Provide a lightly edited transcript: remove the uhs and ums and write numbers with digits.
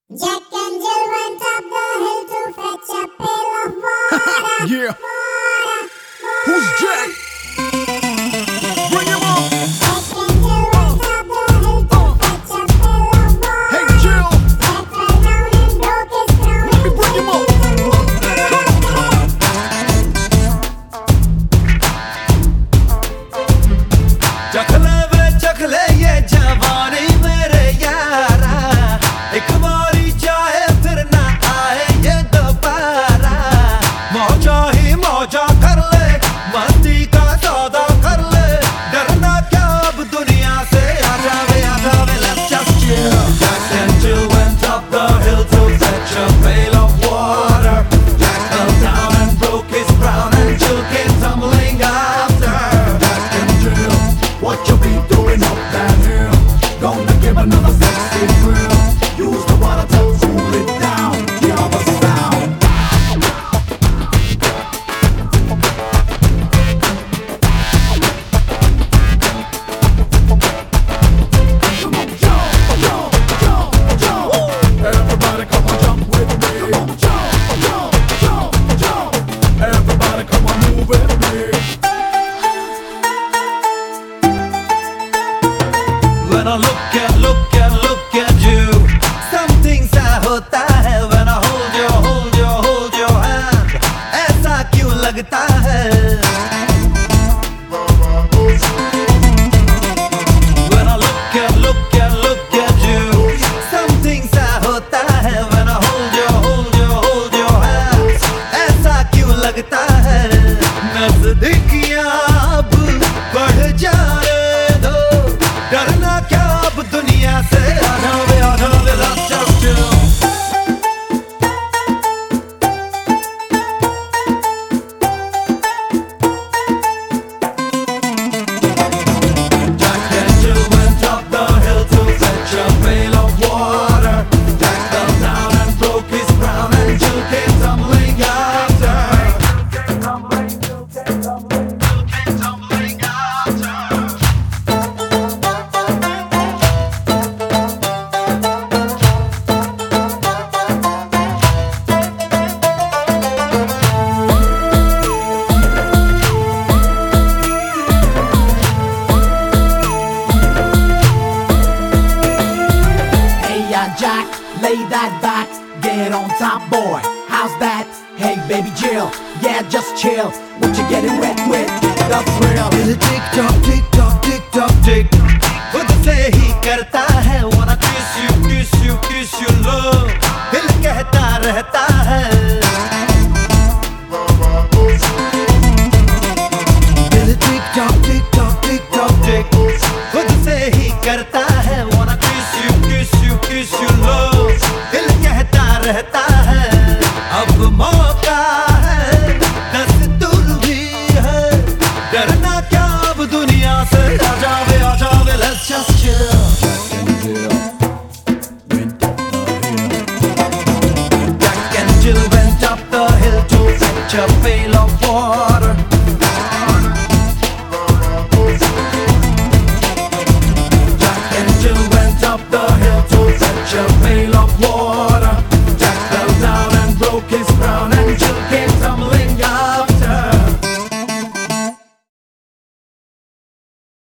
Jack and Jill went up the hill to fetch a pail of water. Yeah. Water, Who's Jack? Bring him up. Jack and Jill went up the hill to fetch a pail of water. Hey, Jill. Jack fell down and broke his crown. Let me bring him up. चखले ये जवानी मेरे यारा एक बारी चाहे फिर ना आए ये दोबारा मौजा ही मौजा कर ले मस्ती का सौदा कर ले डरना क्या अब दुनिया से आ जावे let's just chill. Jack and Jill went up the hill to fetch a pail of water. Jack fell down and broke his crown and Jill came tumbling after. Jack and Jill, what you be doing up that hill? Gonna give another sexy thrill. Use the water to cool it down. Hear the sound. Come on, jump. Everybody come on, jump with me. Come on, jump. Everybody come on, move with me. When I look at you, something सा होता है. When I hold your hand, ऐसा क्यों लगता है? When I look at you, something सा होता है. When I hold your hand, ऐसा क्यों लगता है? नज़दीकियाँ अब बढ़ जाने दो, डरना क्या अब दुनिया से आ जावे let's just chill. Jack and Jill went up the hill to fetch a pail of water. Jack fell down and broke his crown and Jill came tumbling after. Jill came tumbling after. Hey, Jack, lay that back, get on top, boy. How's that? Hey, baby Jill, yeah, just chill. What you getting wet with? The thrill. दिल tick tock tick खुद से ही करता है. Wanna kiss you love. दिल कहता रहता है. दिल टिक टॉक टिक खुद से ही करता है. Wanna kiss you love. दिल कहता रहता है. अब मौका है, दस्तूर भी है. डरना क्या अब दुनिया से आ जावे let's just chill. Jack and Jill went up the hill. Jack and Jill went up the hill to fetch a pail of water. Jack and Jill went up the hill to fetch a pail of water.